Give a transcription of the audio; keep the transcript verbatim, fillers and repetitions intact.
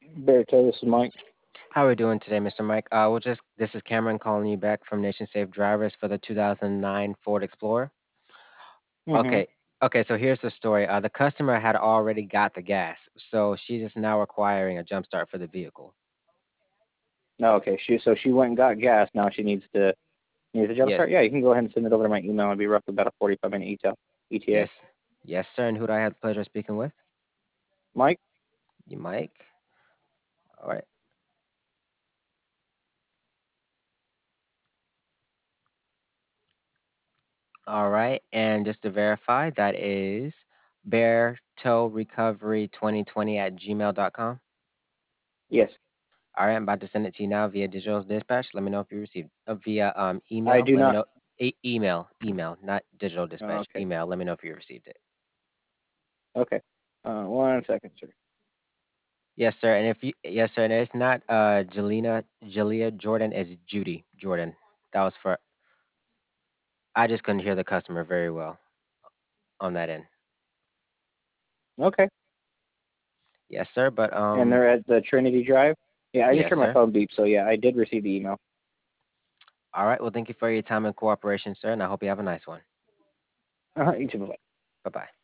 Berto, this is Mike. How are we doing today, mister Mike? Uh, we'll just this is Cameron calling you back from Nation Safe Drivers for the two thousand nine Ford Explorer. Mm-hmm. Okay, okay. So here's the story. Uh, the customer had already got the gas, so she's just now requiring a jump start for the vehicle. Oh, okay. She so she went and got gas. Now she needs to needs a jump Yes, start. Yeah, you can go ahead and send it over to my email. It'll be roughly about a forty-five minute E T A. E T A. yes, yes, sir. And who do I have the pleasure of speaking with? Mike. You, Mike. All right, all right. And just to verify, that is Bear Tow Recovery twenty twenty at gmail dot com. Yes, All right, I'm about to send it to you now via digital dispatch. Let me know if you received uh, via um I email. do Let me not. know e- email, email, not digital Oh, dispatch. okay. Email. Let me know if you received it. Okay. Uh, one second, sir. Yes, sir. And if you yes, sir. And it's not uh Jelena Jalea Jordan. It's Judy Jordan. That was for. I just couldn't hear the customer very well on that end. Okay. Yes, sir. But And um, they're at the Trinity Drive. Yeah, I just yes, heard my sir. phone beep, so yeah, I did receive the email. All right. Well, thank you for your time and cooperation, sir. And I hope you have a nice one. Uh-huh, you too. Bye. Bye bye.